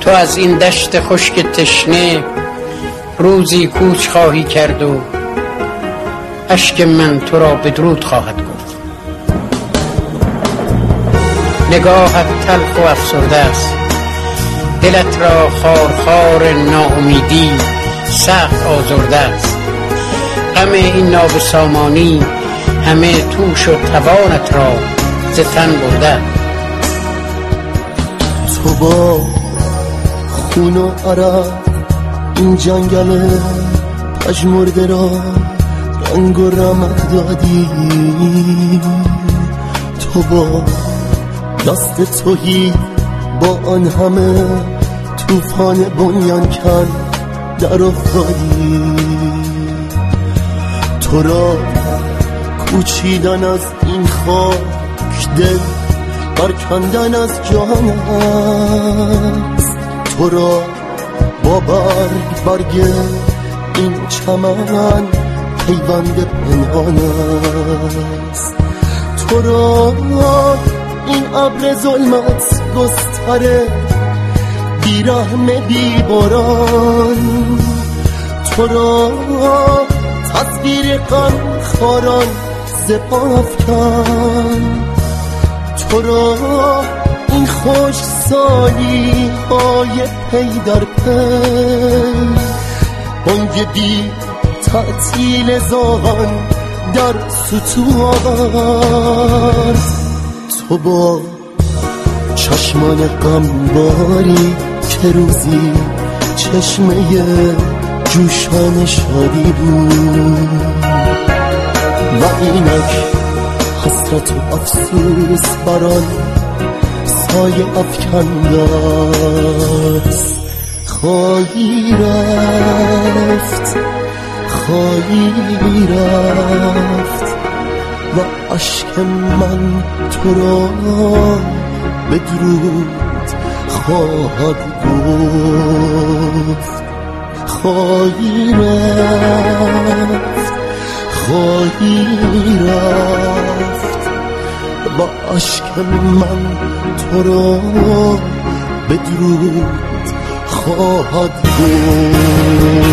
تو از این دشت خشک تشنه روزی کوچ خواهی کرد و اشک من تو را بدرود خواهد گفت. نگاهت تلخ و افسرده است، دلت را خارخار ناامیدی سخت آزرده است. غم این نابسامانی همه توش و توانت را ز تن برده. تو با خون و عرق این جنگل پژمرده را رنگ و رمق دادی. تو با دست تویی با آن همه طوفان بنیان کن در افتادی. تو را کوچیدن از این خاک دل برکندن از جان است. تو را با برگ این چمن پیوند پنهان است. تو را این ابر ظلمت گستره بیرحم بی باران. تو را تصویر غم خاران ز پا افکن. تو را این خوش سالی های پی در پی بانگ بی تعطیل زاغان در سطوح آورد. تو با چشمان غمباری که روزی چشمه جوشان شادی بود و اینک حسرت و افسوس بران سایه افکنده است. خواهی رفت و اشک من تو را بدرود خواهد گفت. خواهی رفت با اشک من تو را بدرود خواهد گفت.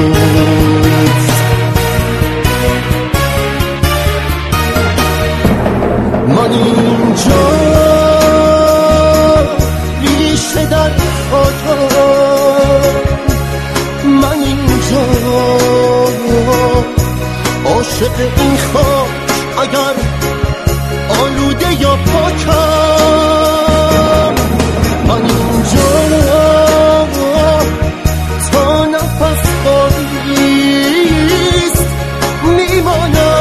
من اینجا ریشه در خاکم، من اینجا عاشق این خاک اگر آلوده یا پاکم. من اینجا تا نفس باقیست میمانم.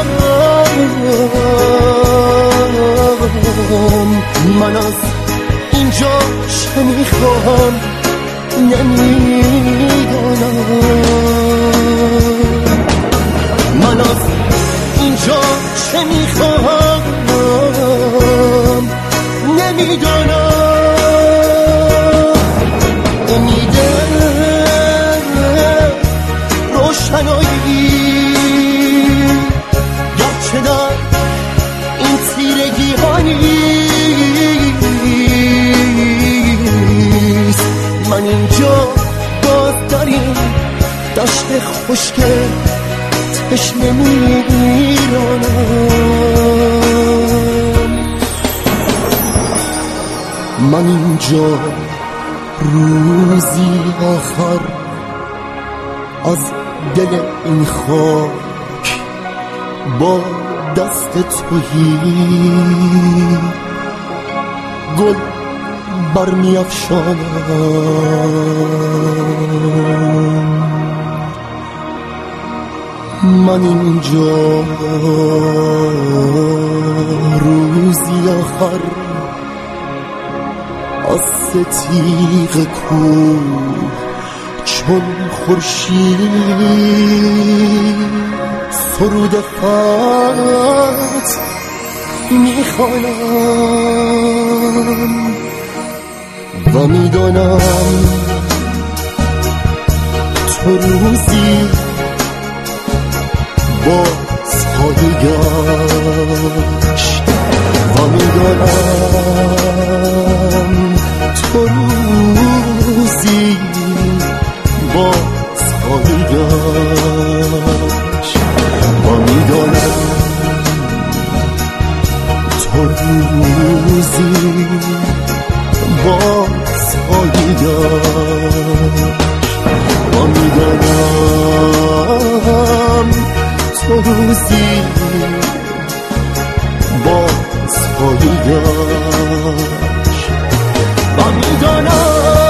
من از اینجا چه میخواهم نمیدانم. من از اینجا چه میخواهم نمیدانم. امید روشنایی گرچه در این تیرگی ها نیست. من اینجا باز در این دشت خشک تشنه میرانم. من اینجا روزی آخر از دل این خاک با دست تویی گل برمی افشانم. من اینجا روزی آخر از ستیغ کوه چون خورشید سرود فتح میخوانم و میدانم تو روزی با سایه‌اش و میدانم تو روزی روزی باز خواهی داشت و میدانم تو روزی باز خواهی داشت و میدانم